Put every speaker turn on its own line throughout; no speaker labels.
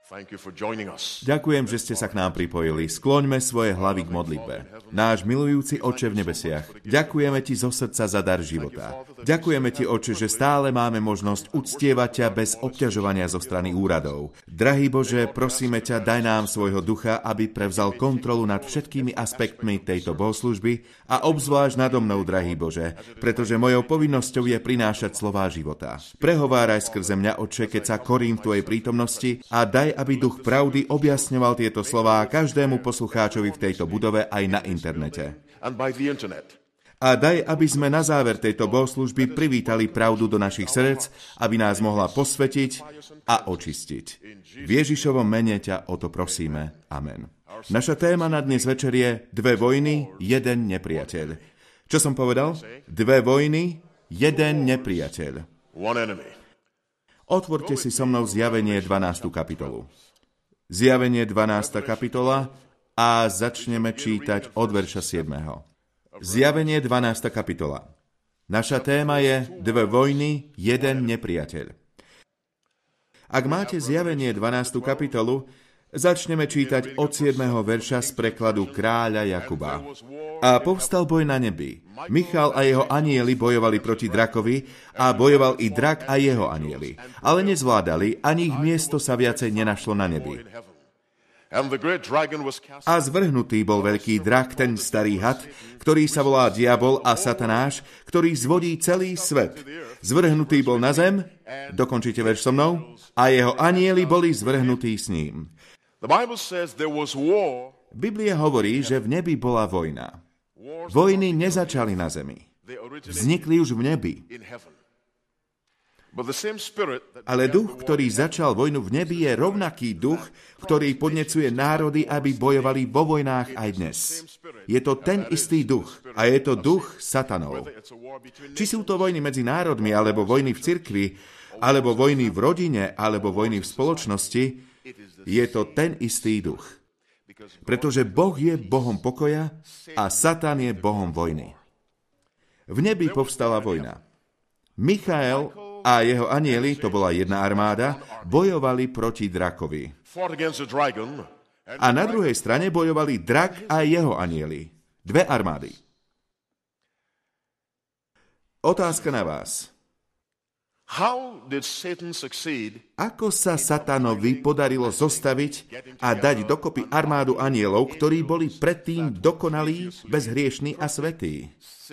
Ďakujem, že ste sa k nám pripojili. Skloňme svoje hlavy k modlitbe. Náš milujúci Otče v nebesiach, ďakujeme Ti zo srdca za dar života. Ďakujeme Ti, Otče, že stále máme možnosť uctievať Ťa bez obťažovania zo strany úradov. Drahý Bože, prosíme ťa, daj nám svojho ducha, aby prevzal kontrolu nad všetkými aspektmi tejto bohoslužby a obzvlášť nado mnou, drahý Bože, pretože mojou povinnosťou je prinášať slová života. Prehováraj skrze mňa, Otče, keď sa korím v Tvojej prítomnosti a daj, aby duch pravdy objasňoval tieto slová každému poslucháčovi v tejto budove aj na internete. A daj, aby sme na záver tejto bohoslužby privítali pravdu do našich srdc, aby nás mohla posvetiť a očistiť. V Ježišovom mene ťa o to prosíme. Amen. Naša téma na dnes večer je 2 vojny, 1 nepriateľ. Čo som povedal? 2 vojny, 1 nepriateľ. Otvorte si so mnou Zjavenie 12. kapitolu. Zjavenie 12. kapitola a začneme čítať od verša 7. Zjavenie 12. kapitola. Naša téma je 2 vojny, 1 nepriateľ. Ak máte Zjavenie 12. kapitolu, začneme čítať od 7. verša z prekladu kráľa Jakuba. A povstal boj na nebi. Michal a jeho anjeli bojovali proti drakovi a bojoval i drak a jeho anjeli. Ale nezvládali, ani ich miesto sa viacej nenašlo na nebi. A zvrhnutý bol veľký drak, ten starý had, ktorý sa volá Diabol a Satanáš, ktorý zvodí celý svet. Zvrhnutý bol na zem, dokončite verš so mnou, a jeho anjeli boli zvrhnutí s ním. Biblia hovorí, že v nebi bola vojna. Vojny nezačali na zemi. Vznikli už v nebi. Ale duch, ktorý začal vojnu v nebi, je rovnaký duch, ktorý podnecuje národy, aby bojovali vo vojnách aj dnes. Je to ten istý duch a je to duch satanov. Či sú to vojny medzi národmi, alebo vojny v cirkvi, alebo vojny v rodine, alebo vojny v spoločnosti, je to ten istý duch. Pretože Boh je Bohom pokoja a Satan je Bohom vojny. V nebi povstala vojna. Michael a jeho anjeli, to bola jedna armáda, bojovali proti drakovi. A na druhej strane bojovali drak a jeho anjeli. 2 armády. Otázka na vás. Ako sa Satanovi podarilo zostaviť a dať dokopy armádu anjelov, ktorí boli predtým dokonalí, bezhriešní a svätí?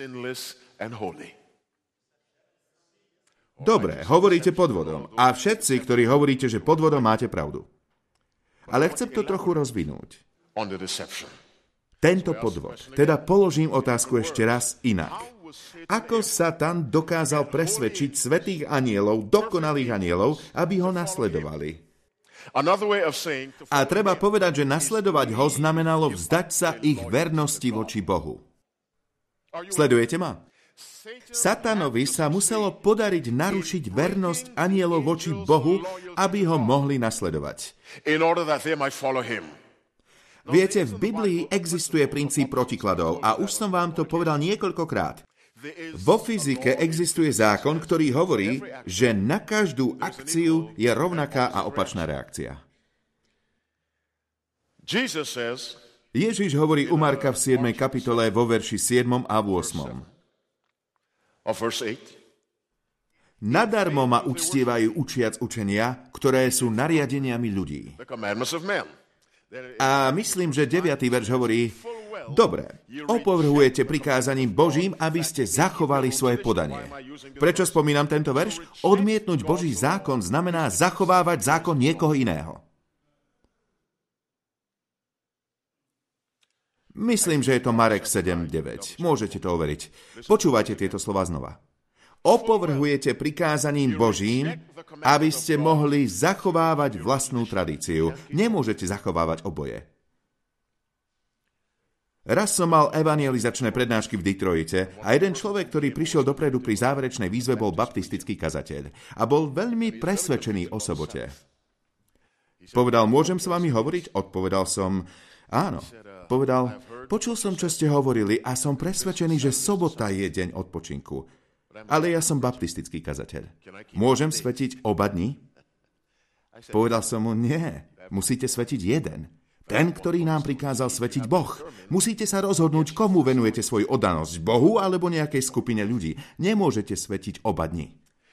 Dobre, hovoríte podvodom. A všetci, ktorí hovoríte, že podvodom, máte pravdu. Ale chcem to trochu rozvinúť. Tento podvod. Teda položím otázku ešte raz inak. Ako Satan dokázal presvedčiť svätých anjelov, dokonalých anjelov, aby ho nasledovali? A treba povedať, že nasledovať ho znamenalo vzdať sa ich vernosti voči Bohu. Sledujete ma? Satanovi sa muselo podariť narušiť vernosť anjelov voči Bohu, aby ho mohli nasledovať. Viete, v Biblii existuje princíp protikladov a už som vám to povedal niekoľkokrát. Vo fyzike existuje zákon, ktorý hovorí, že na každú akciu je rovnaká a opačná reakcia. Ježiš hovorí u Marka v 7. kapitole vo verši 7. a 8. Nadarmo ma uctievajú učiac učenia, ktoré sú nariadeniami ľudí. A myslím, že 9. verš hovorí, dobre, opovrhujete prikázaním Božím, aby ste zachovali svoje podanie. Prečo spomínam tento verš? Odmietnúť Boží zákon znamená zachovávať zákon niekoho iného. Myslím, že je to Marek 7:9. Môžete to overiť. Počúvajte tieto slova znova. Opovrhujete prikázaním Božím, aby ste mohli zachovávať vlastnú tradíciu. Nemôžete zachovávať oboje. Raz som mal evangelizačné prednášky v Detroite a jeden človek, ktorý prišiel dopredu pri záverečnej výzve, bol baptistický kazateľ a bol veľmi presvedčený o sobote. Povedal, môžem s vami hovoriť? Odpovedal som, áno. Povedal, počul som, čo ste hovorili a som presvedčený, že sobota je deň odpočinku. Ale ja som baptistický kazateľ. Môžem svetiť oba dní? Povedal som mu, nie, musíte svetiť jeden. Ten, ktorý nám prikázal svetiť Boh. Musíte sa rozhodnúť, komu venujete svoju oddanosť, Bohu alebo nejakej skupine ľudí. Nemôžete svetiť oba dni.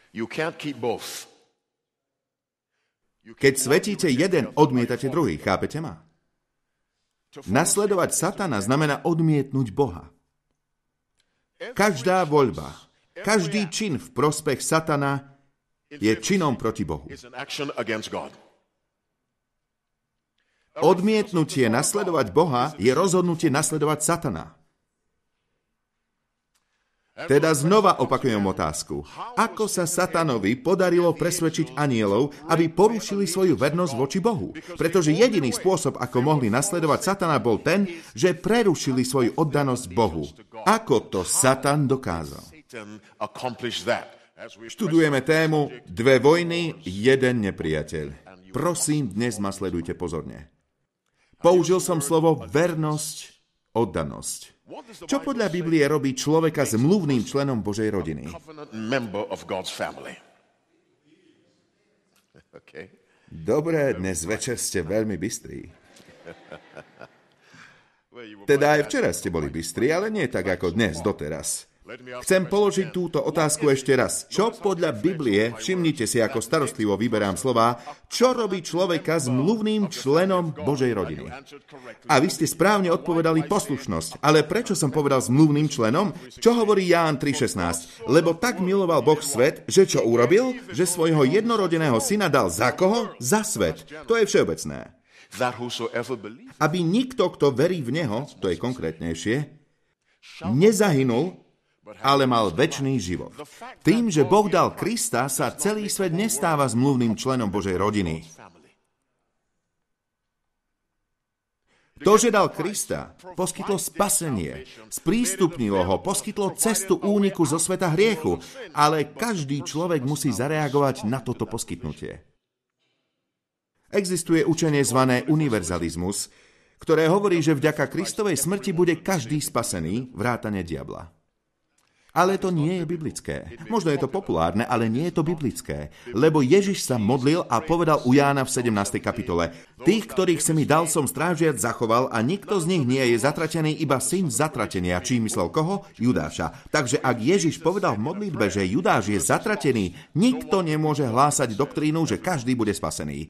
Keď svetíte jeden, odmietate druhý. Chápete ma? Nasledovať Satana znamená odmietnúť Boha. Každá voľba, každý čin v prospech Satana je činom proti Bohu. Odmietnutie nasledovať Boha je rozhodnutie nasledovať Satana. Teda znova opakujem otázku. Ako sa Satanovi podarilo presvedčiť anjelov, aby porušili svoju vernosť voči Bohu? Pretože jediný spôsob, ako mohli nasledovať Satana, bol ten, že prerušili svoju oddanosť Bohu. Ako to Satan dokázal? Študujeme tému Dve vojny, jeden nepriateľ. Prosím, dnes ma sledujte pozorne. Použil som slovo vernosť, oddanosť. Čo podľa Biblie robí človeka zmluvným členom Božej rodiny? Dobre, dnes večer ste veľmi bystrí. Teda aj včera ste boli bystrí, ale nie tak ako dnes, doteraz. Chcem položiť túto otázku ešte raz. Čo podľa Biblie, všimnite si, ako starostlivo vyberám slová, čo robí človeka zmluvným členom Božej rodiny? A vy ste správne odpovedali poslušnosť. Ale prečo som povedal zmluvným členom? Čo hovorí Ján 3.16? Lebo tak miloval Boh svet, že čo urobil? Že svojho jednorodeného syna dal za koho? Za svet. To je všeobecné. Aby nikto, kto verí v Neho, to je konkrétnejšie, nezahynul, ale mal večný život. Tým, že Boh dal Krista, sa celý svet nestáva zmluvným členom Božej rodiny. To, že dal Krista, poskytlo spasenie, sprístupnilo ho, poskytlo cestu úniku zo sveta hriechu, ale každý človek musí zareagovať na toto poskytnutie. Existuje učenie zvané univerzalizmus, ktoré hovorí, že vďaka Kristovej smrti bude každý spasený, vrátane diabla. Ale to nie je biblické. Možno je to populárne, ale nie je to biblické. Lebo Ježiš sa modlil a povedal u Jána v 17. kapitole: Tých, ktorých si mi dal, som strážiac zachoval a nikto z nich nie je zatratený, iba syn zatratenia. Čím myslel koho? Judáša. Takže ak Ježiš povedal v modlitbe, že Judáš je zatratený, nikto nemôže hlásať doktrínu, že každý bude spasený.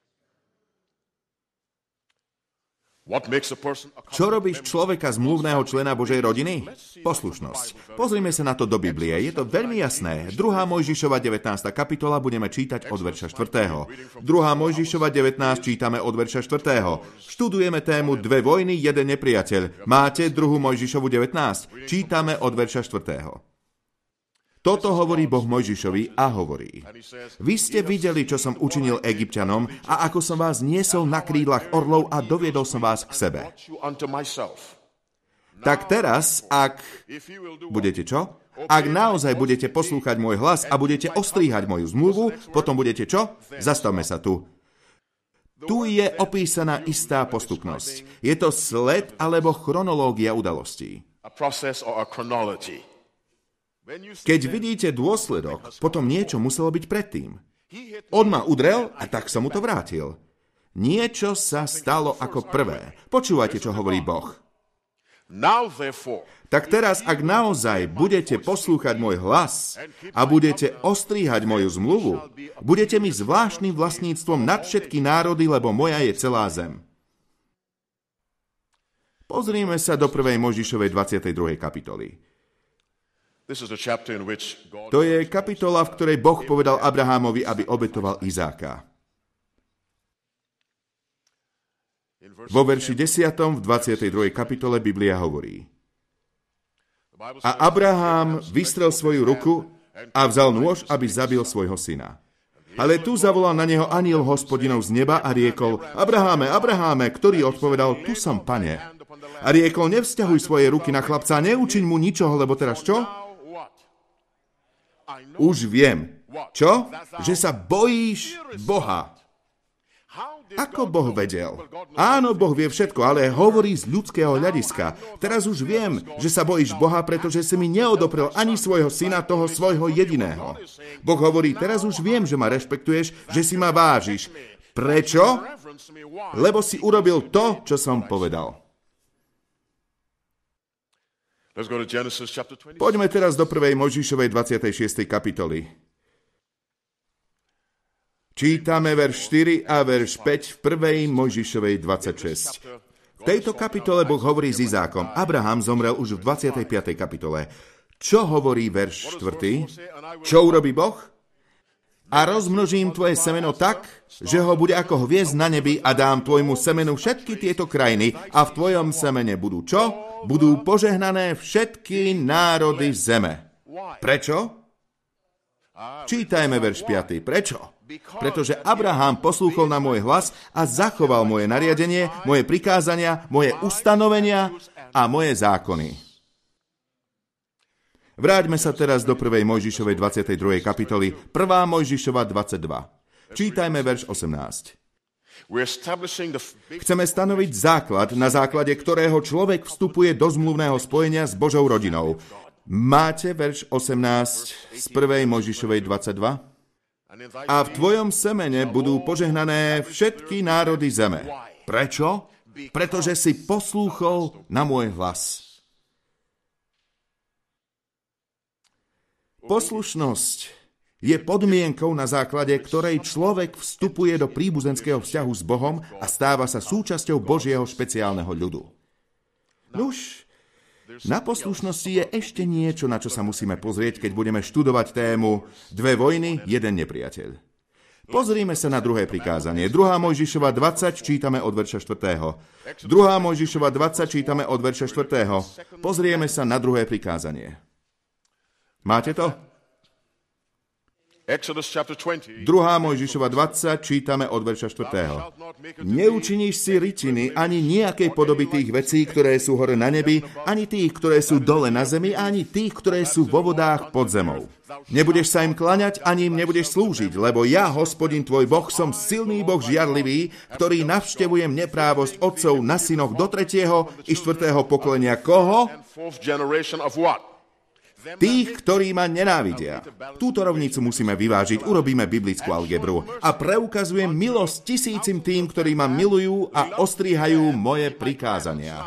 Čo robíš človeka zmluvného člena Božej rodiny? Poslušnosť. Pozrime sa na to do Biblie. Je to veľmi jasné. 2. Mojžišova 19. kapitola budeme čítať od verša 4. 2. Mojžišova 19 čítame od verša 4. Študujeme tému Dve vojny, jeden nepriateľ. Máte 2. Mojžišovu 19? Čítame od verša 4. Toto hovorí Boh Mojžišovi a hovorí: Vy ste videli, čo som učinil Egypťanom a ako som vás niesol na krídlach orlov a doviedol som vás k sebe. Tak teraz, ak budete čo? Ak naozaj budete poslúchať môj hlas a budete ostríhať moju zmluvu, potom budete čo? Zastavme sa tu. Tu je opísaná istá postupnosť. Je to sled alebo chronológia udalostí. Keď vidíte dôsledok, potom niečo muselo byť predtým. On ma udrel a tak som mu to vrátil. Niečo sa stalo ako prvé. Počúvajte, čo hovorí Boh. Tak teraz, ak naozaj budete poslúchať môj hlas a budete ostríhať moju zmluvu, budete mi zvláštnym vlastníctvom nad všetky národy, lebo moja je celá zem. Pozrime sa do 1. Mojžišovej 22. kapitoly. To je kapitola, v ktorej Boh povedal Abrahámovi, aby obetoval Izáka. Vo verši 10. v 22. kapitole Biblia hovorí: A Abrahám vystrel svoju ruku a vzal nôž, aby zabil svojho syna. Ale tu zavolal na neho anjel Hospodinov z neba a riekol: Abraháme, Abraháme, ktorý odpovedal: Tu som, pane. A riekol: Nevzťahuj svoje ruky na chlapca, neučiň mu ničoho, lebo teraz čo? Už viem. Čo? Že sa bojíš Boha. Ako Boh vedel? Áno, Boh vie všetko, ale hovorí z ľudského hľadiska. Teraz už viem, že sa bojíš Boha, pretože si mi neodoprel ani svojho syna, toho svojho jediného. Boh hovorí: teraz už viem, že ma rešpektuješ, že si ma vážiš. Prečo? Lebo si urobil to, čo som povedal. Poďme teraz do 1. Mojžišovej 26. kapitoly. Čítame verš 4 a verš 5 v 1. Mojžišovej 26. V tejto kapitole Boh hovorí s Izákom. Abraham zomrel už v 25. kapitole. Čo hovorí verš 4? Čo urobí Boh? A rozmnožím tvoje semeno tak, že ho bude ako hviezd na nebi a dám tvojmu semenu všetky tieto krajiny a v tvojom semene budú čo? Budú požehnané všetky národy zeme. Prečo? Čítajme verš 5. Prečo? Pretože Abraham poslúchol na môj hlas a zachoval moje nariadenie, moje prikázania, moje ustanovenia a moje zákony. Vráťme sa teraz do 1. Mojžišovej 22. kapitoly, 1. Mojžišova 22. Čítajme verš 18. Chceme stanoviť základ, na základe ktorého človek vstupuje do zmluvného spojenia s Božou rodinou. Máte verš 18 z 1. Mojžišovej 22? A v tvojom semene budú požehnané všetky národy zeme. Prečo? Pretože si poslúchol na môj hlas. Poslušnosť je podmienkou, na základe ktorej človek vstupuje do príbuzenského vzťahu s Bohom a stáva sa súčasťou Božieho špeciálneho ľudu. Nuž, na poslušnosti je ešte niečo, na čo sa musíme pozrieť, keď budeme študovať tému 2 vojny, 1 nepriateľ. Pozrime sa na druhé prikázanie. 2. Mojžišova 20 čítame od verša 4. 2. Mojžišova 20 čítame od verša 4. Pozrieme sa na druhé prikázanie. Máte to? 2. Mojžišova 20 čítame od verša 4. Neučiníš si rytiny ani nejakej podoby tých vecí, ktoré sú hore na nebi, ani tých, ktoré sú dole na zemi, ani tých, ktoré sú vo vodách pod zemou. Nebudeš sa im klaňať, ani im nebudeš slúžiť, lebo ja, Hospodin tvoj Boh, som silný Boh žiarlivý, ktorý navštevujem neprávosť otcov na synoch do 3. i 4. pokolenia. Koho? Tých, ktorí ma nenávidia. Túto rovnicu musíme vyvážiť, urobíme biblickú algebru a preukazujem milosť tisícim tým, ktorí ma milujú a ostríhajú moje prikázania.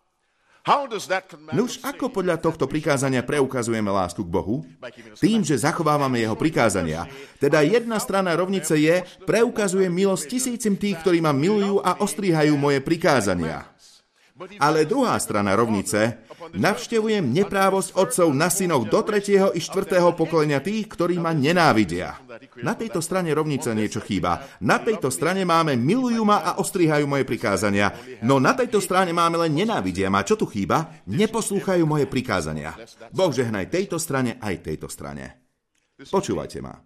Nuž, ako podľa tohto prikázania preukazujeme lásku k Bohu? Tým, že zachovávame jeho prikázania. Teda jedna strana rovnice je, preukazujem milosť tisícim tých, ktorí ma milujú a ostríhajú moje prikázania. Ale druhá strana rovnice, navštevujem neprávosť otcov na synoch do 3. i 4. pokolenia tých, ktorí ma nenávidia. Na tejto strane rovnice niečo chýba. Na tejto strane máme milujú ma a ostríhajú moje prikázania. No na tejto strane máme len nenávidia ma. Čo tu chýba? Neposlúchajú moje prikázania. Boh žehnaj tejto strane aj tejto strane. Počúvajte ma.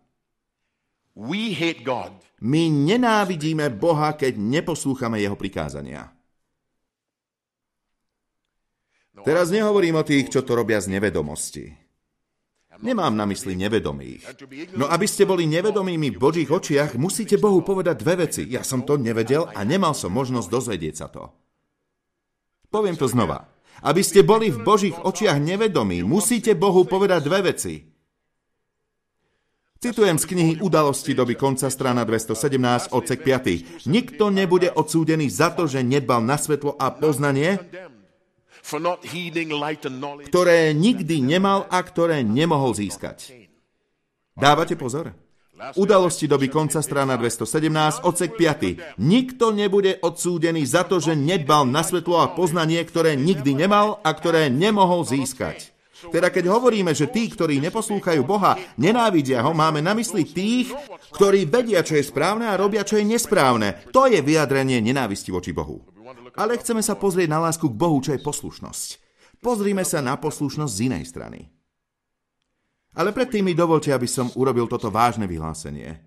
My nenávidíme Boha, keď neposlúchame jeho prikázania. Teraz nehovorím o tých, čo to robia z nevedomosti. Nemám na mysli nevedomých. No aby ste boli nevedomými v Božích očiach, musíte Bohu povedať 2 veci. Ja som to nevedel a nemal som možnosť dozvedieť sa to. Poviem to znova. Aby ste boli v Božích očiach nevedomí, musíte Bohu povedať 2 veci. Citujem z knihy Udalosti doby konca, strana 217, odsek 5. Nikto nebude odsúdený za to, že nedbal na svetlo a poznanie, ktoré nikdy nemal a ktoré nemohol získať. Dávate pozor? Udalosti doby konca, strana 217, odsek 5. Nikto nebude odsúdený za to, že nedbal na svetlo a poznanie, ktoré nikdy nemal a ktoré nemohol získať. Teda keď hovoríme, že tí, ktorí neposlúchajú Boha, nenávidia ho, máme na mysli tých, ktorí vedia, čo je správne a robia, čo je nesprávne. To je vyjadrenie nenávisti voči Bohu. Ale chceme sa pozrieť na lásku k Bohu, čo je poslušnosť. Pozrime sa na poslušnosť z inej strany. Ale predtým mi dovolte, aby som urobil toto vážne vyhlásenie.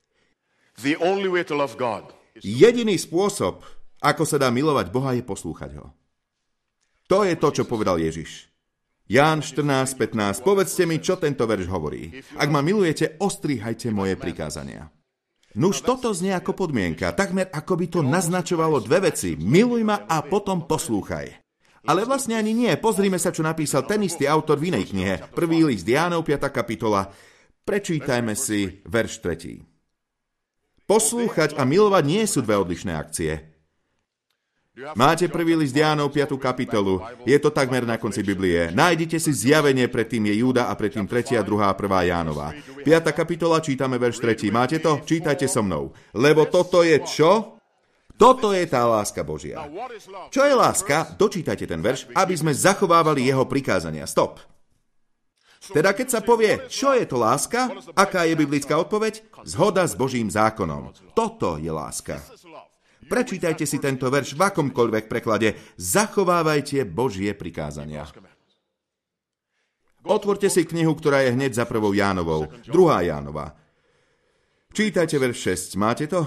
Jediný spôsob, ako sa dá milovať Boha, je poslúchať ho. To je to, čo povedal Ježiš. Ján 14:15. Povedzte mi, čo tento verš hovorí. Ak ma milujete, ostríhajte moje prikázania. Nuž toto znie ako podmienka, takmer ako by to naznačovalo 2 veci. Miluj ma a potom poslúchaj. Ale vlastne ani nie. Pozrime sa, čo napísal ten istý autor v inej knihe. 1. list Jánov, 5. kapitola. Prečítajme si verš 3. Poslúchať a milovať nie sú dve odlišné akcie. Máte prvý list Jánov, 5. kapitolu. Je to takmer na konci Biblie. Nájdite si Zjavenie, predtým je Júda a predtým 3. a 2. a 1. Jánova. 5. kapitola, čítame verš 3. Máte to? Čítajte so mnou. Lebo toto je čo? Toto je tá láska Božia. Čo je láska? Dočítajte ten verš, aby sme zachovávali jeho prikázania. Stop. Teda keď sa povie, čo je to láska, aká je biblická odpoveď? Zhoda s Božím zákonom. Toto je láska. Prečítajte si tento verš v akomkoľvek preklade. Zachovávajte Božie prikázania. Otvorte si knihu, ktorá je hneď za 1. Jánovou. 2. Jánova. Čítajte verš 6. Máte to?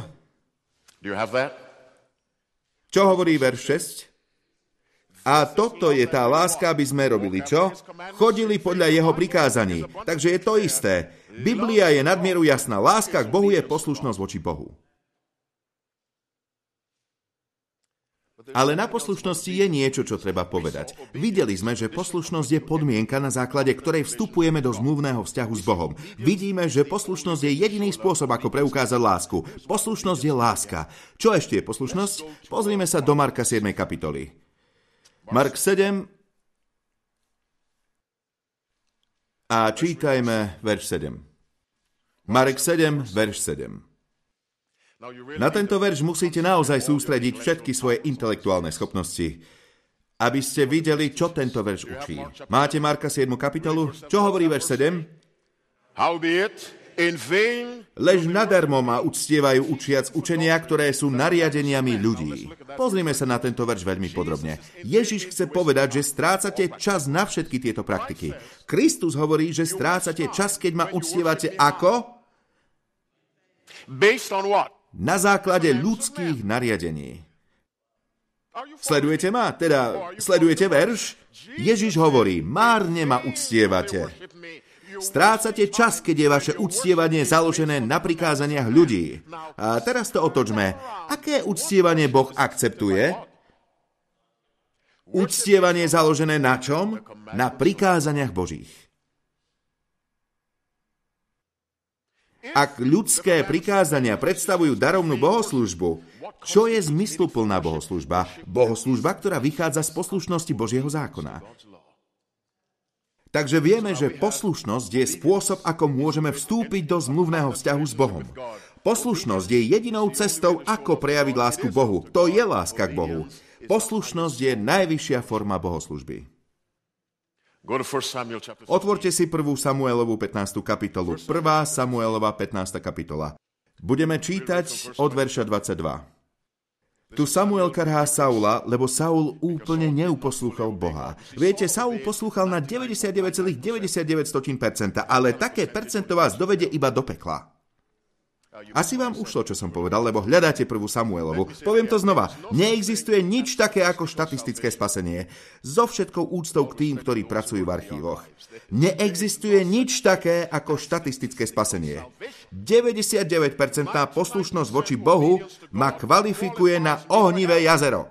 Čo hovorí verš 6? A toto je tá láska, aby sme robili čo? Chodili podľa jeho prikázaní. Takže je to isté. Biblia je nadmieru jasná. Láska k Bohu je poslušnosť voči Bohu. Ale na poslušnosti je niečo, čo treba povedať. Videli sme, že poslušnosť je podmienka, na základe ktorej vstupujeme do zmluvného vzťahu s Bohom. Vidíme, že poslušnosť je jediný spôsob, ako preukázať lásku. Poslušnosť je láska. Čo ešte je poslušnosť? Pozrime sa do Marka 7. kapitoly. Mark 7 a čítajme verš 7. Marek 7, verš 7. Na tento verš musíte naozaj sústrediť všetky svoje intelektuálne schopnosti, aby ste videli, čo tento verš učí. Máte Marka 7. kapitolu? Čo hovorí verš 7? Lež nadarmo ma uctievajú učiac učenia, ktoré sú nariadeniami ľudí. Pozrime sa na tento verš veľmi podrobne. Ježiš chce povedať, že strácate čas na všetky tieto praktiky. Kristus hovorí, že strácate čas, keď ma uctievate ako?
Based on what?
Na základe ľudských nariadení. Sledujete ma? Teda, sledujete verš? Ježiš hovorí, márne ma uctievate. Strácate čas, keď je vaše uctievanie založené na prikázaniach ľudí. A teraz to otočme. Aké uctievanie Boh akceptuje? Uctievanie založené na čom? Na prikázaniach Božích. Ak ľudské prikázania predstavujú darovnú bohoslúžbu, čo je zmysluplná bohoslúžba? Bohoslúžba, ktorá vychádza z poslušnosti Božieho zákona. Takže vieme, že poslušnosť je spôsob, ako môžeme vstúpiť do zmluvného vzťahu s Bohom. Poslušnosť je jedinou cestou, ako prejaviť lásku Bohu. To je láska k Bohu. Poslušnosť je najvyššia forma bohoslúžby. Otvorte si 1. Samuelovú 15. kapitolu. 1. Samuelova 15. kapitola. Budeme čítať od verša 22. Tu Samuel karhá Saula, lebo Saul úplne neuposlúchal Boha. Viete, Saul poslúchal na 99,99%, ale také percento vás dovedie iba do pekla. Asi vám ušlo, čo som povedal, lebo hľadáte 1. Samuelovu. Poviem to znova. Neexistuje nič také ako štatistické spasenie. So všetkou úctou k tým, ktorí pracujú v archívoch. Neexistuje nič také ako štatistické spasenie. 99% poslušnosť voči Bohu ma kvalifikuje na ohnivé jazero.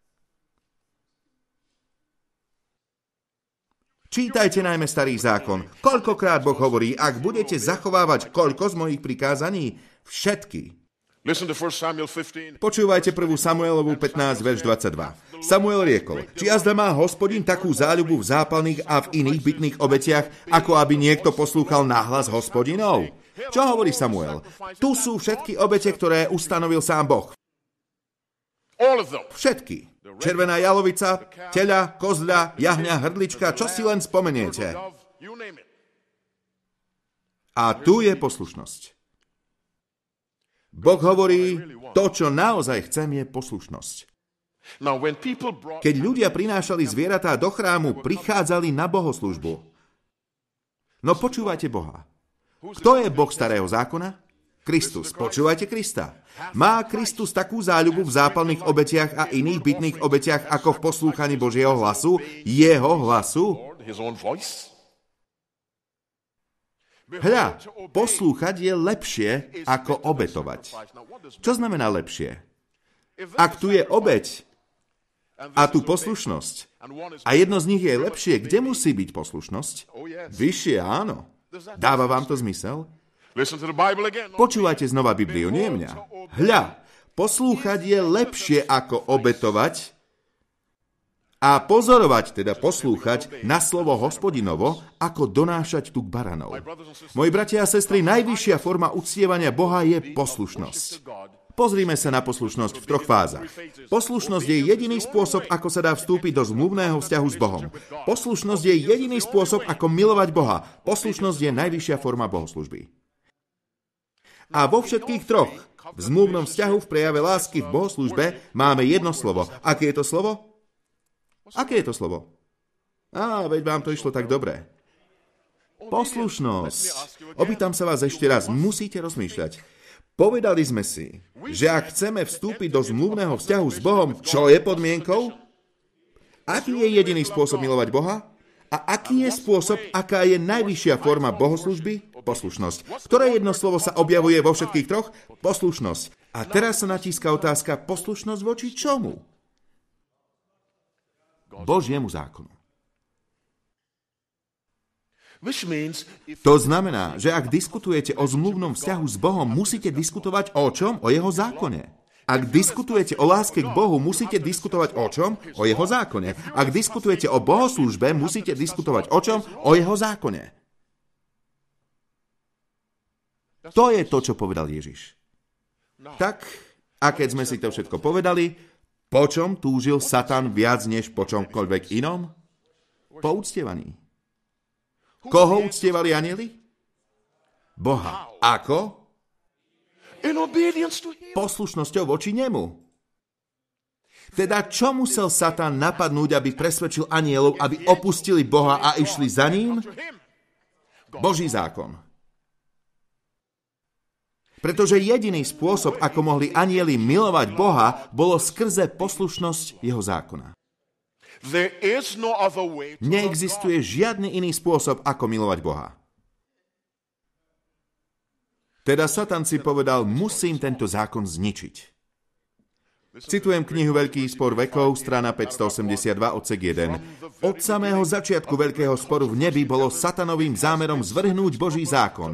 Čítajte najmä Starý zákon. Koľkokrát Boh hovorí, ak budete zachovávať koľko z mojich prikázaní? Všetky. Počúvajte 1. Samuelovu 15, verš 22. Samuel riekol, či azda má Hospodin takú záľubu v zápalných a v iných bytných obetiach, ako aby niekto poslúchal náhlas Hospodinov? Čo hovorí Samuel? Tu sú všetky obete, ktoré ustanovil sám Boh. Všetky. Červená jalovica, teľa, kozľa, jahňa, hrdlička, čo si len spomeniete. A tu je poslušnosť. Boh hovorí, to, čo naozaj chcem, je poslušnosť. Keď ľudia prinášali zvieratá do chrámu, prichádzali na bohoslúžbu. No počúvajte Boha. Kto je Boh starého zákona? Kristus. Počúvajte Krista. Má Kristus takú záľubu v zápalných obetiach a iných bytných obetiach ako v poslúchaní Božieho hlasu? Jeho hlasu? Hľa, poslúchať je lepšie ako obetovať. Čo znamená lepšie? Ak tu je obeť a tu poslušnosť a jedno z nich je lepšie, kde musí byť poslušnosť? Vyššie, áno. Dáva vám to zmysel? Počúvajte znova Bibliu, nie mňa. Hľa, poslúchať je lepšie ako obetovať a pozorovať, teda poslúchať na slovo Hospodinovo, ako donášať tuk baranov. Moji bratia a sestry, najvyššia forma uctievania Boha je poslušnosť. Pozrime sa na poslušnosť v troch fázach. Poslušnosť je jediný spôsob, ako sa dá vstúpiť do zmluvného vzťahu s Bohom. Poslušnosť je jediný spôsob, ako milovať Boha. Poslušnosť je najvyššia forma bohoslužby. A vo všetkých troch, v zmluvnom vzťahu, v prejave lásky, v bohoslužbe, máme jedno slovo. Aké je to slovo? Aké je to slovo? Veď vám to išlo tak dobre. Poslušnosť. Opýtam sa vás ešte raz, musíte rozmýšľať. Povedali sme si, že ak chceme vstúpiť do zmluvného vzťahu s Bohom, čo je podmienkou? Aký je jediný spôsob milovať Boha? A aký je spôsob, aká je najvyššia forma bohoslužby? Poslušnosť. Ktoré jedno slovo sa objavuje vo všetkých troch? Poslušnosť. A teraz sa natíska otázka, poslušnosť voči čomu? Božiemu zákonu. To znamená, že ak diskutujete o zmluvnom vzťahu s Bohom, musíte diskutovať o čom? O jeho zákone. Ak diskutujete o láske k Bohu, musíte diskutovať o čom? O jeho zákone. Ak diskutujete o bohoslúžbe, musíte diskutovať o čom? O jeho zákone. To je to, čo povedal Ježiš. Tak, a keď sme si to všetko povedali, po čom túžil Satan viac než po čomkoľvek inom? Po uctievaní. Koho uctievali anjeli? Boha. Ako? Poslušnosťou voči nemu. Teda čo musel Satan napadnúť, aby presvedčil anjelov, aby opustili Boha a išli za ním? Boží zákon. Pretože jediný spôsob, ako mohli anjeli milovať Boha, bolo skrze poslušnosť jeho zákona. Neexistuje žiadny iný spôsob, ako milovať Boha. Teda Satan si povedal, musím tento zákon zničiť. Citujem knihu Veľký spor vekov, strana 582, odsek 1. Od samého začiatku veľkého sporu v nebi bolo satanovým zámerom zvrhnúť Boží zákon.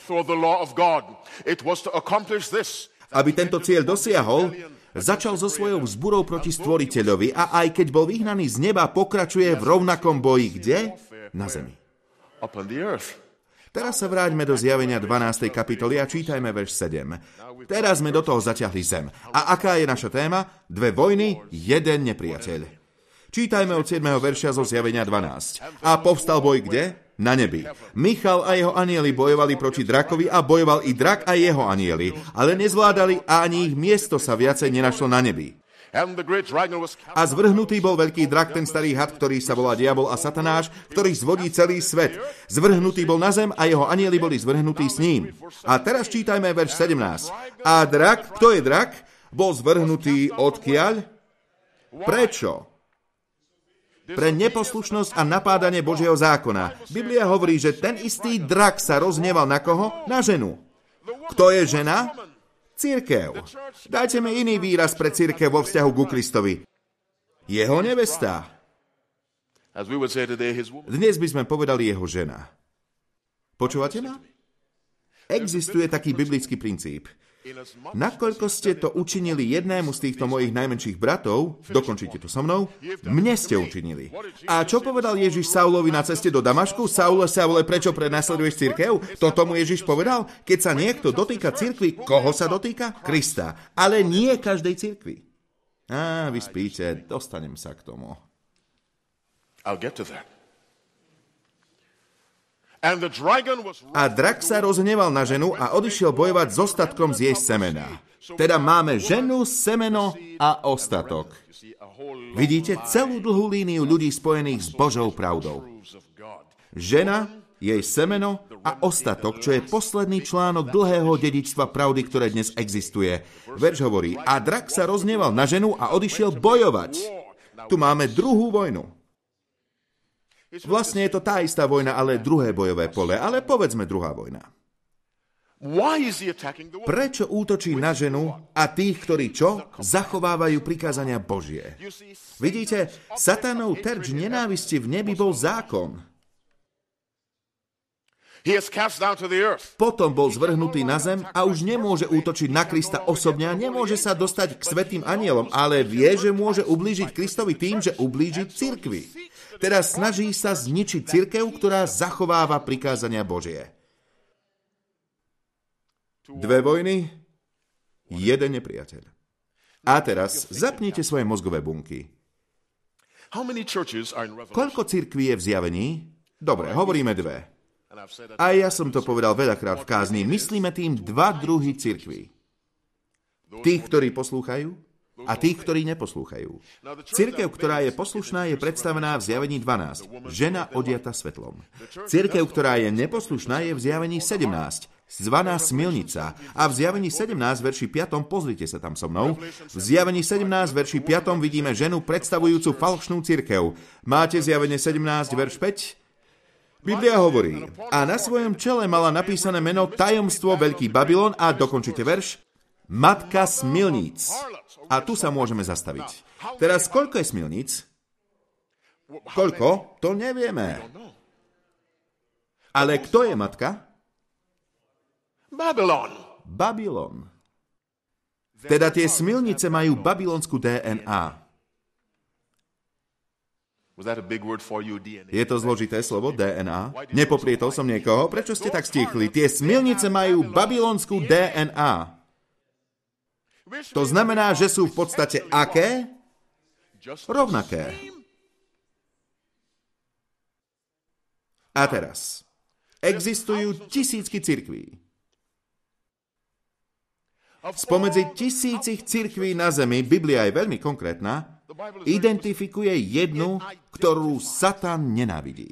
Aby tento cieľ dosiahol, začal so svojou vzburou proti stvoriteľovi a aj keď bol vyhnaný z neba, pokračuje v rovnakom boji. Kde? Na zemi. Teraz sa vráťme do Zjavenia 12. kapitoly a čítajme verš 7. Teraz sme do toho zaťahli zem. A aká je naša téma? 2 vojny, 1 nepriateľ. Čítajme od 7. verša zo Zjavenia 12. A povstal boj kde? Na nebi. Michal a jeho anjeli bojovali proti drakovi a bojoval i drak a jeho anjeli, ale nezvládali a ani ich miesto sa viacej nenašlo na nebi. A zvrhnutý bol veľký drak, ten starý had, ktorý sa volá diabol a satanáš, ktorý zvodí celý svet. Zvrhnutý bol na zem a jeho anjeli boli zvrhnutí s ním. A teraz čítajme verš 17. A drak, kto je drak? Bol zvrhnutý odkiaľ? Prečo? Pre neposlušnosť a napádanie Božieho zákona. Biblia hovorí, že ten istý drak sa rozhneval na koho? Na ženu. Kto je žena? Cirkev. Dajte mi iný výraz pre cirkev vo vzťahu ku Kristovi. Jeho nevesta. Dnes by sme povedali jeho žena. Počúvate ma? Existuje taký biblický princíp. Nakoľko ste to učinili jednému z týchto mojich najmenších bratov, dokončite to so mnou, mne ste učinili. A čo povedal Ježiš Saulovi na ceste do Damašku? Saule, prečo prenasleduješ cirkev? To tomu Ježiš povedal? Keď sa niekto dotýka cirkvi, koho sa dotýka? Krista. Ale nie každej cirkvi. Vy spíte, dostanem sa k tomu.
I'll get to that.
A drak sa rozhneval na ženu a odišiel bojovať s ostatkom z jej semena. Teda máme ženu, semeno a ostatok. Vidíte celú dlhú líniu ľudí spojených s Božou pravdou. Žena, jej semeno a ostatok, čo je posledný článok dlhého dedičstva pravdy, ktoré dnes existuje. Verš hovorí, a drak sa rozhneval na ženu a odišiel bojovať. Tu máme druhú vojnu. Vlastne je to tá istá vojna, ale druhé bojové pole. Ale povedzme druhá vojna. Prečo útočí na ženu a tých, ktorí čo? Zachovávajú prikázania Božie. Vidíte, Satanov terč nenávisti v nebi bol zákon.
He is cast down to the earth.
Potom bol zvrhnutý na zem a už nemôže útočiť na Krista osobne a nemôže sa dostať k svätým anielom, ale vie, že môže ublížiť Kristovi tým, že ublíži cirkvi. Teda snaží sa zničiť cirkev, ktorá zachováva prikázania Božie. Dve vojny, jeden nepriateľ. A teraz zapnite svoje mozgové bunky. Koľko cirkví je v Zjavení? Dobre, hovoríme dve. A ja som to povedal veľakrát v kázni. Myslíme tým dva druhy cirkví. Tých, ktorí poslúchajú a tých, ktorí neposlúchajú. Cirkev, ktorá je poslušná, je predstavená v Zjavení 12. Žena odiata svetlom. Cirkev, ktorá je neposlušná, je v Zjavení 17. Zvaná smilnica. A v Zjavení 17, verši 5, pozrite sa tam so mnou, v Zjavení 17, verši 5 vidíme ženu predstavujúcu falšnú cirkev. Máte Zjavenie 17, verš 5? Biblia hovorí, a na svojom čele mala napísané meno Tajomstvo Veľký Babylon a dokončite verš, Matka smilníc. A tu sa môžeme zastaviť. Teraz, koľko je smilníc? Koľko? To nevieme. Ale kto je matka? Babylon. Teda tie smilnice majú babylonskú DNA. Je to zložité slovo DNA? Nepoprietol som niekoho? Prečo ste tak stíchli? Tie smilnice majú babylonskú DNA. To znamená, že sú v podstate aké? Rovnaké. A teraz. Existujú tisícky cirkví. Spomedzi tisícich cirkví na zemi, Biblia je veľmi konkrétna, identifikuje jednu, ktorú Satan nenávidí.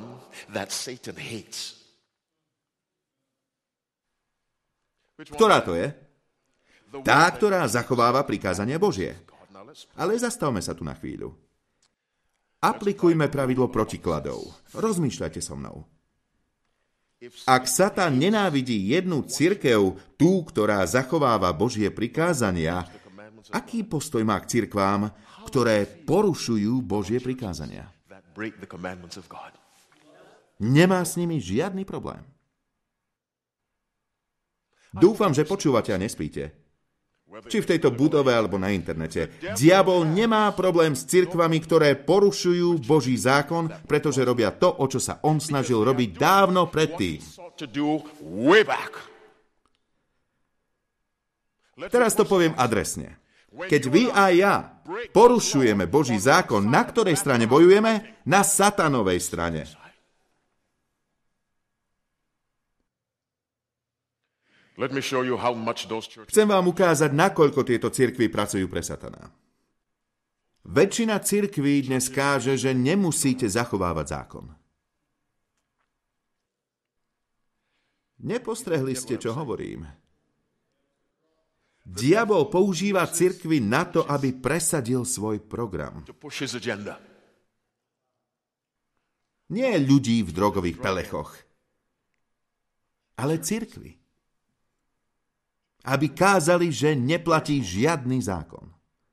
Ktorá to je? Tá, ktorá zachováva prikázania Božie. Ale zastavme sa tu na chvíľu. Aplikujme pravidlo protikladov. Rozmýšľajte so mnou. Ak Satan nenávidí jednu cirkev, tú, ktorá zachováva Božie prikázania, aký postoj má k cirkvám, ktoré porušujú Božie prikázania? Nemá s nimi žiadny problém. Dúfam, že počúvate a nespíte. Či v tejto budove, alebo na internete. Diabol nemá problém s cirkvami, ktoré porušujú Boží zákon, pretože robia to, o čo sa on snažil robiť dávno predtým. Teraz to poviem adresne. Keď vy a ja porušujeme Boží zákon, na ktorej strane bojujeme? Na satanovej strane. Chcem vám ukázať, nakoľko tieto cirkvi pracujú pre Satana. Väčšina cirkví dnes káže, že nemusíte zachovávať zákon. Nepostrehli ste, čo hovorím. Diabol používa cirkvi na to, aby presadil svoj program. Nie ľudí v drogových pelechoch, ale cirkvi. Aby kázali, že neplatí žiadny zákon.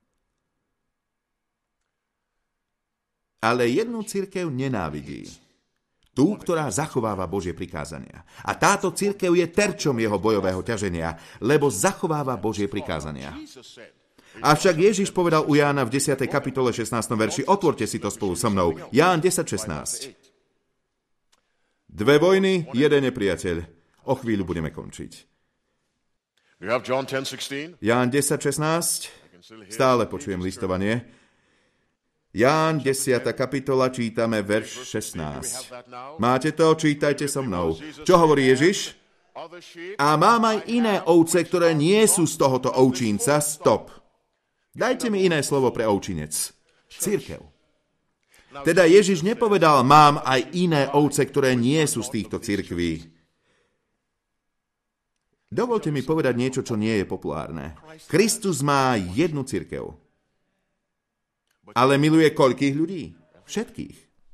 Ale jednu cirkev nenávidí. Tú, ktorá zachováva Božie prikázania. A táto cirkev je terčom jeho bojového ťaženia, lebo zachováva Božie prikázania. Avšak Ježiš povedal u Jána v 10. kapitole 16. verši, otvorte si to spolu so mnou. Ján 10.16. Dve vojny, jeden nepriateľ. O chvíľu budeme končiť. Ján 10.16. Stále počujem listovanie. Ján 10. kapitola, čítame verš 16. Máte to? Čítajte so mnou. Čo hovorí Ježiš? A mám aj iné ovce, ktoré nie sú z tohoto ovčínca. Stop. Dajte mi iné slovo pre ovčinec. Cirkev. Teda Ježiš nepovedal, mám aj iné ovce, ktoré nie sú z týchto cirkví. Dovolte mi povedať niečo, čo nie je populárne. Kristus má jednu cirkev. Ale miluje koľkých ľudí? Všetkých.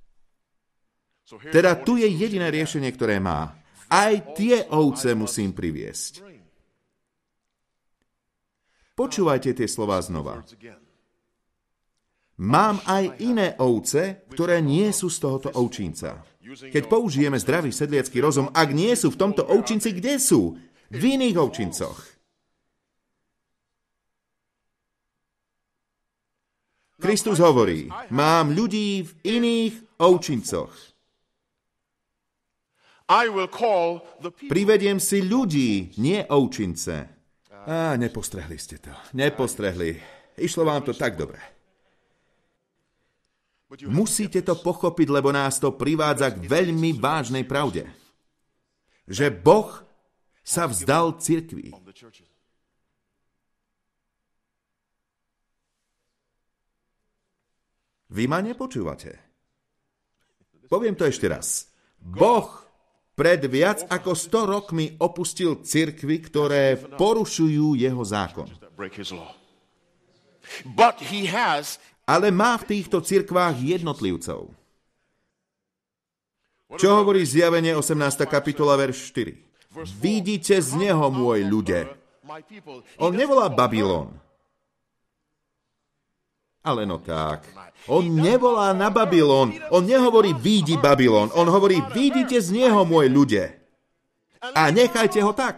Teda tu je jediné riešenie, ktoré má. Aj tie ovce musím priviesť. Počúvajte tie slová znova. Mám aj iné ovce, ktoré nie sú z tohoto ovčinca. Keď použijeme zdravý sedliacky rozum, ak nie sú v tomto ovčinci, kde sú? V iných ovčincoch. Kristus hovorí, mám ľudí v iných ovčincoch. Privediem si ľudí, nie ovčince. Nepostrehli ste to. Nepostrehli. Išlo vám to tak dobre. Musíte to pochopiť, lebo nás to privádza k veľmi vážnej pravde. Že Boh sa vzdal cirkvi. Vy ma nepočúvate. Poviem to ešte raz. Boh pred viac ako 100 rokmi opustil cirkvi, ktoré porušujú jeho zákon. Ale má v týchto cirkvách jednotlivcov. Čo hovorí Zjavenie 18. kapitola, verš 4? Vidíte z neho, môj ľude. On nevolá Babylon. Ale no tak. On nevolá na Babylon. On nehovorí vidí Babylon. On hovorí vidíte z neho, môj ľude. A nechajte ho tak.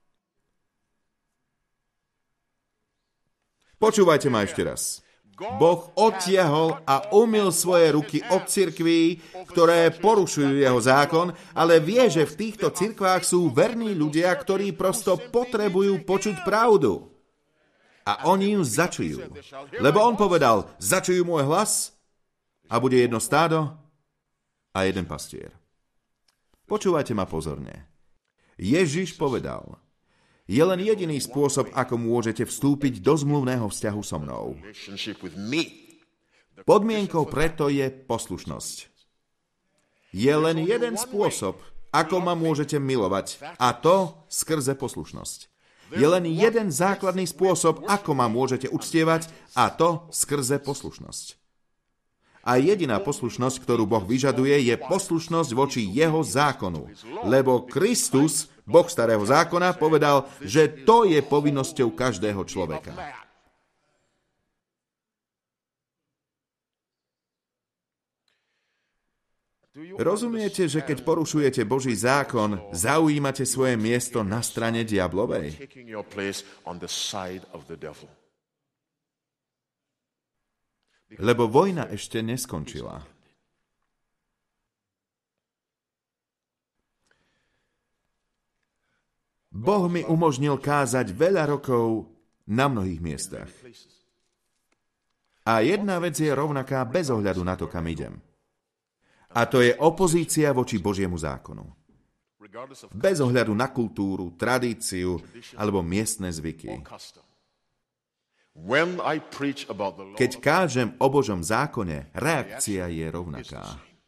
Počúvajte ma ešte raz. Boh odtiahol a umyl svoje ruky od cirkví, ktoré porušujú jeho zákon, ale vie, že v týchto cirkvách sú verní ľudia, ktorí prosto potrebujú počuť pravdu. A oni ju začujú. Lebo on povedal, začujú môj hlas a bude jedno stádo a jeden pastier. Počúvajte ma pozorne. Ježiš povedal, je len jediný spôsob, ako môžete vstúpiť do zmluvného vzťahu so mnou. Podmienkou preto je poslušnosť. Je len jeden spôsob, ako ma môžete milovať, a to skrze poslušnosť. Je len jeden základný spôsob, ako ma môžete uctievať, a to skrze poslušnosť. A jediná poslušnosť, ktorú Boh vyžaduje, je poslušnosť voči jeho zákonu. Lebo Kristus, Boh starého zákona, povedal, že to je povinnosťou každého človeka. Rozumiete, že keď porušujete Boží zákon, zaujímate svoje miesto na strane diablovej? Lebo vojna ešte neskončila. Boh mi umožnil kázať veľa rokov na mnohých miestach. A jedna vec je rovnaká bez ohľadu na to, kam idem. A to je opozícia voči Božiemu zákonu. Bez ohľadu na kultúru, tradíciu alebo miestne zvyky. Keď kážem o Božom zákone, reakcia je rovnaká.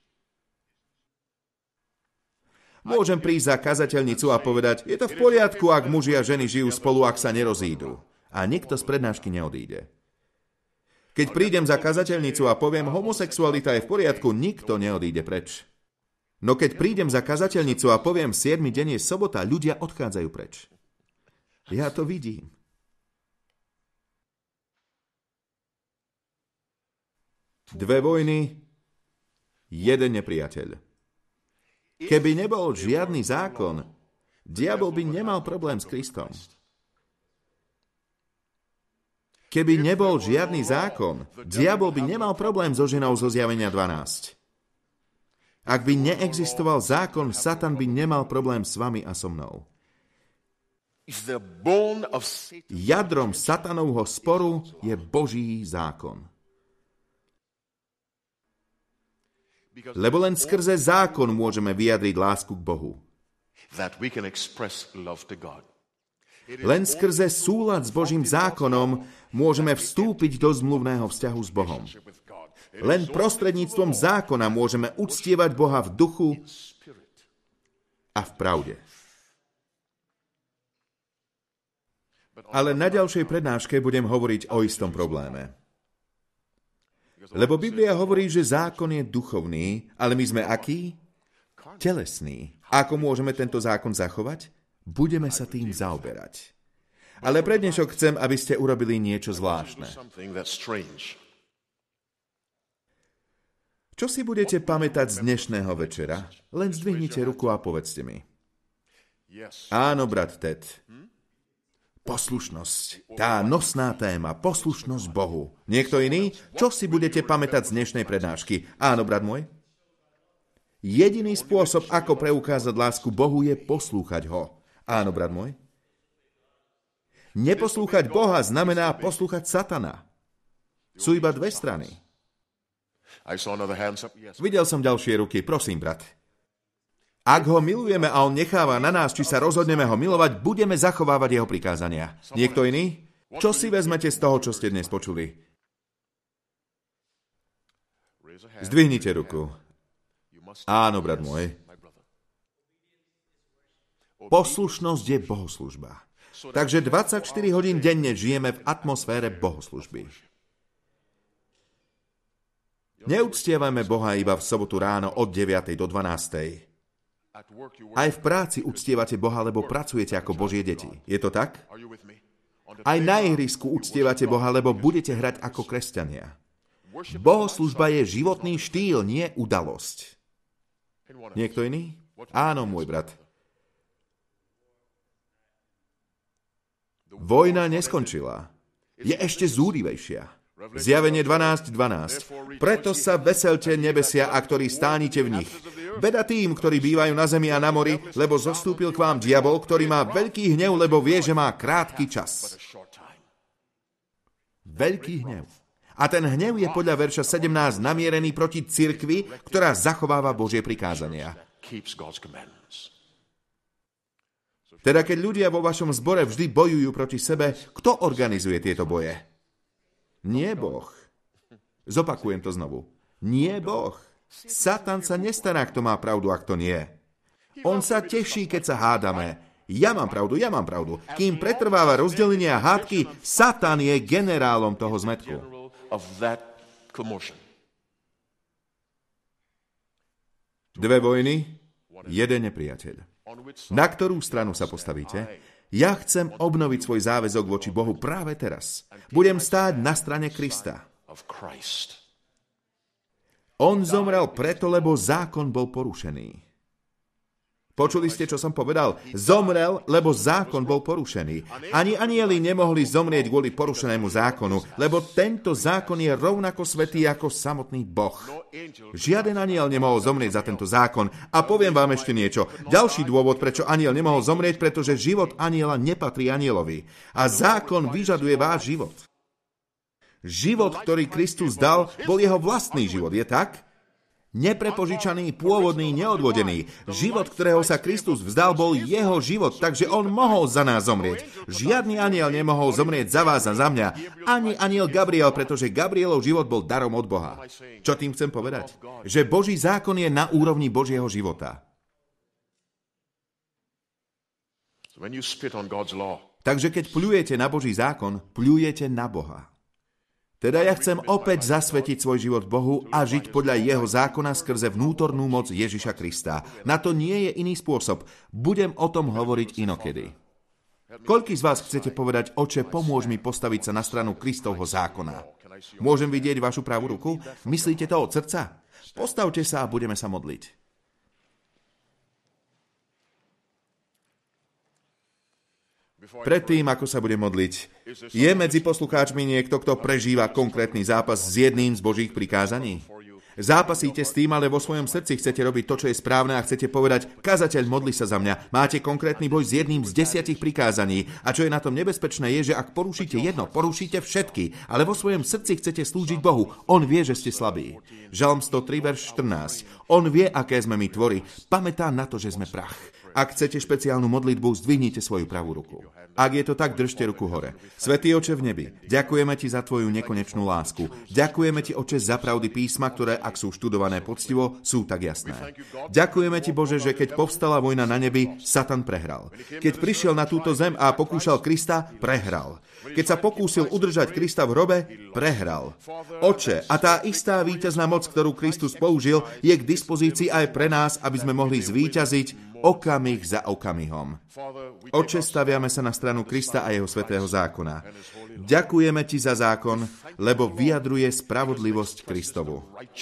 Môžem prísť za kazateľnicu a povedať, je to v poriadku, ak muži a ženy žijú spolu, ak sa nerozídu. A nikto z prednášky neodíde. Keď prídem za kazateľnicu a poviem, homosexualita je v poriadku, nikto neodíde preč. No keď prídem za kazateľnicu a poviem, 7. deň je sobota, ľudia odchádzajú preč. Ja to vidím. Dve vojny, jeden nepriateľ. Keby nebol žiadny zákon, diabol by nemal problém s Kristom. Keby nebol žiadny zákon, diabol by nemal problém so ženou zo Zjavenia 12. Ak by neexistoval zákon, Satan by nemal problém s vami a so mnou. Jadrom Satanovho sporu je Boží zákon. Lebo len skrze zákon môžeme vyjadriť lásku k Bohu. Len skrze súlad s Božím zákonom môžeme vstúpiť do zmluvného vzťahu s Bohom. Len prostredníctvom zákona môžeme uctievať Boha v duchu a v pravde. Ale na ďalšej prednáške budem hovoriť o istom probléme. Lebo Biblia hovorí, že zákon je duchovný, ale my sme akí? Telesní. Ako môžeme tento zákon zachovať? Budeme sa tým zaoberať. Ale pre dnešok chcem, aby ste urobili niečo zvláštne. Čo si budete pamätať z dnešného večera? Len zdvihnite ruku a povedzte mi. Áno, brat Ted. Poslušnosť. Tá nosná téma. Poslušnosť Bohu. Niekto iný? Čo si budete pamätať z dnešnej prednášky? Áno, brat môj. Jediný spôsob, ako preukázať lásku Bohu, je poslúchať ho. Áno, brat môj. Neposlúchať Boha znamená poslúchať Satana. Sú iba dve strany. Videl som ďalšie ruky, prosím, brat. Ak ho milujeme a on necháva na nás, či sa rozhodneme ho milovať, budeme zachovávať jeho prikázania. Niekto iný? Čo si vezmete z toho, čo ste dnes počuli? Zdvihnite ruku. Áno, brat môj. Poslušnosť je bohoslužba. Takže 24 hodín denne žijeme v atmosfére bohoslužby. Neuctievajme Boha iba v sobotu ráno od 9. do 12. Aj v práci uctievate Boha, lebo pracujete ako Božie deti. Je to tak? Aj na ihrisku uctievate Boha, lebo budete hrať ako kresťania. Bohoslužba je životný štýl, nie udalosť. Niekto iný? Áno, môj brat. Vojna neskončila. Je ešte zúrivejšia. Zjavenie 12:12. Preto sa veselte nebesia, a ktorí stánite v nich. Beda tým, ktorí bývajú na zemi a na mori, lebo zostúpil k vám diabol, ktorý má veľký hnev, lebo vie, že má krátky čas. Veľký hnev. A ten hnev je podľa verša 17 namierený proti cirkvi, ktorá zachováva Božie prikázania. Teda keď ľudia vo vašom zbore vždy bojujú proti sebe, kto organizuje tieto boje? Nie Boh. Zopakujem to znovu. Nie Boh. Satan sa nestará, kto má pravdu a kto nie. On sa teší, keď sa hádame. Ja mám pravdu. Kým pretrváva rozdelenie a hádky, Satan je generálom toho zmätku. Dve vojny, jeden nepriateľ. Na ktorú stranu sa postavíte? Ja chcem obnoviť svoj záväzok voči Bohu práve teraz. Budem stáť na strane Krista. On zomrel preto, lebo zákon bol porušený. Počuli ste, čo som povedal? Zomrel, lebo zákon bol porušený. Ani anjeli nemohli zomrieť kvôli porušenému zákonu, lebo tento zákon je rovnako svätý ako samotný Boh. Žiaden anjel nemohol zomrieť za tento zákon. A poviem vám ešte niečo. Ďalší dôvod, prečo anjel nemohol zomrieť, pretože život anjela nepatrí anjelovi. A zákon vyžaduje váš život. Život, ktorý Kristus dal, bol jeho vlastný život, je tak? Neprepožičaný, pôvodný, neodvodený. Život, ktorého sa Kristus vzdal, bol jeho život, takže on mohol za nás zomrieť. Žiadny anjel nemohol zomrieť za vás a za mňa. Ani anjel Gabriel, pretože Gabrielov život bol darom od Boha. Čo tým chcem povedať? Že Boží zákon je na úrovni Božieho života. Takže keď pľujete na Boží zákon, pľujete na Boha. Teda ja chcem opäť zasvetiť svoj život Bohu a žiť podľa jeho zákona skrze vnútornú moc Ježiša Krista. Na to nie je iný spôsob. Budem o tom hovoriť inokedy. Koľký z vás chcete povedať, Oče, pomôž mi postaviť sa na stranu Kristovho zákona? Môžem vidieť vašu pravú ruku? Myslíte to od srdca? Postavte sa a budeme sa modliť. Predtým, ako sa bude modliť, je medzi poslucháčmi niekto, kto prežíva konkrétny zápas s jedným z Božích prikázaní? Zápasíte s tým, ale vo svojom srdci chcete robiť to, čo je správne a chcete povedať, kazateľ, modli sa za mňa. Máte konkrétny boj s jedným z 10 prikázaní. A čo je na tom nebezpečné, je, že ak porušíte jedno, porušíte všetky, ale vo svojom srdci chcete slúžiť Bohu. On vie, že ste slabí. Žalm 103, verš 14. On vie, aké sme my tvory. Pamätá na to, že sme prach. Ak chcete špeciálnu modlitbu, zdvihnite svoju pravú ruku. Ak je to tak, držte ruku hore. Svätý Oče v nebi, ďakujeme ti za tvoju nekonečnú lásku. Ďakujeme ti, Oče, za pravdy písma, ktoré, ak sú študované poctivo, sú tak jasné. Ďakujeme ti, Bože, že keď povstala vojna na nebi, Satan prehral. Keď prišiel na túto zem a pokúšal Krista, prehral. Keď sa pokúsil udržať Krista v hrobe, prehral. Oče, a tá istá víťazná moc, ktorú Kristus použil, je k dispozícii aj pre nás, aby sme mohli zvíťaziť okamih za okamihom. Oče, staviame sa na stranu Krista a jeho svätého zákona. Ďakujeme ti za zákon, lebo vyjadruje spravodlivosť Kristovu.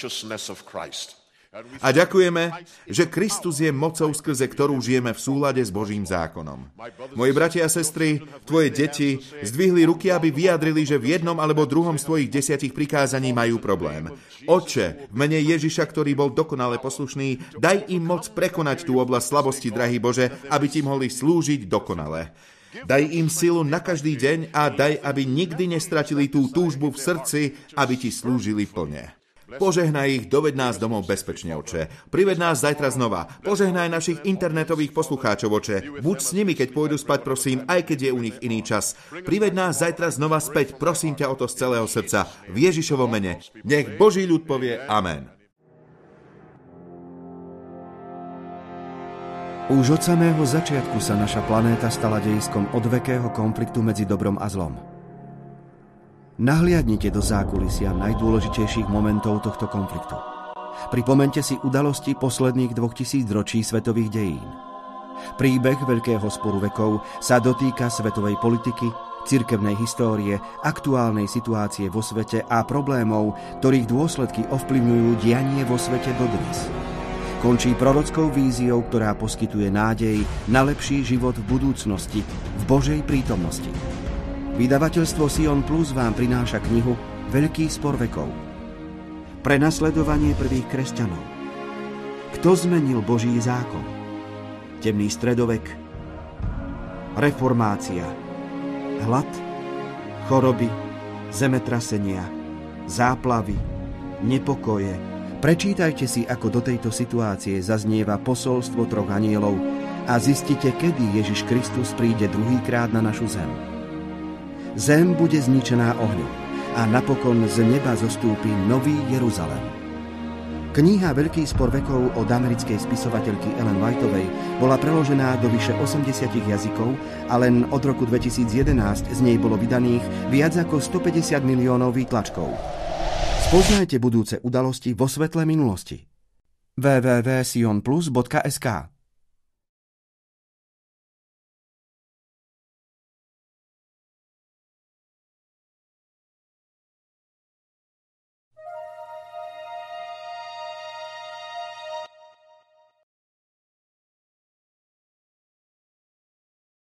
A ďakujeme, že Kristus je mocou, skrze ktorú žijeme v súlade s Božím zákonom. Moji bratia a sestry, tvoje deti zdvihli ruky, aby vyjadrili, že v jednom alebo druhom z tvojich 10 prikázaní majú problém. Oče, v mene Ježiša, ktorý bol dokonale poslušný, daj im moc prekonať tú oblasť slabosti, drahý Bože, aby ti mohli slúžiť dokonale. Daj im silu na každý deň a daj, aby nikdy nestratili tú túžbu v srdci, aby ti slúžili plne. Požehnaj ich, doved nás domov bezpečne, Oče. Prived nás zajtra znova. Požehnaj našich internetových poslucháčov, Oče. Buď s nimi, keď pôjdu spať, prosím, aj keď je u nich iný čas. Prived nás zajtra znova späť, prosím ťa o to z celého srdca. V Ježišovom mene. Nech Boží ľud povie amen.
Už od samého začiatku sa naša planéta stala dejiskom odvekého konfliktu medzi dobrom a zlom. Nahliadnite do zákulisia najdôležitejších momentov tohto konfliktu. Pripomeňte si udalosti posledných 2000 ročí svetových dejín. Príbeh veľkého sporu vekov sa dotýka svetovej politiky, cirkevnej histórie, aktuálnej situácie vo svete a problémov, ktorých dôsledky ovplyvňujú dianie vo svete dodnes. Končí prorockou víziou, ktorá poskytuje nádej na lepší život v budúcnosti, v Božej prítomnosti. Vydavateľstvo Sion Plus vám prináša knihu Veľký spor vekov. Prenasledovanie prvých kresťanov. Kto zmenil Boží zákon? Temný stredovek. Reformácia. Hlad. Choroby. Zemetrasenia. Záplavy. Nepokoje. Prečítajte si, ako do tejto situácie zaznieva posolstvo troch anjelov a zistite, kedy Ježiš Kristus príde druhýkrát na našu zem. Zem bude zničená ohňom a napokon z neba zostúpi Nový Jeruzalém. Kniha Veľký spor vekov od americkej spisovateľky Ellen Whiteovej bola preložená do vyše 80 jazykov a len od roku 2011 z nej bolo vydaných viac ako 150 miliónov výtlačkov. Spoznajte budúce udalosti vo svetle minulosti. www.sionplus.sk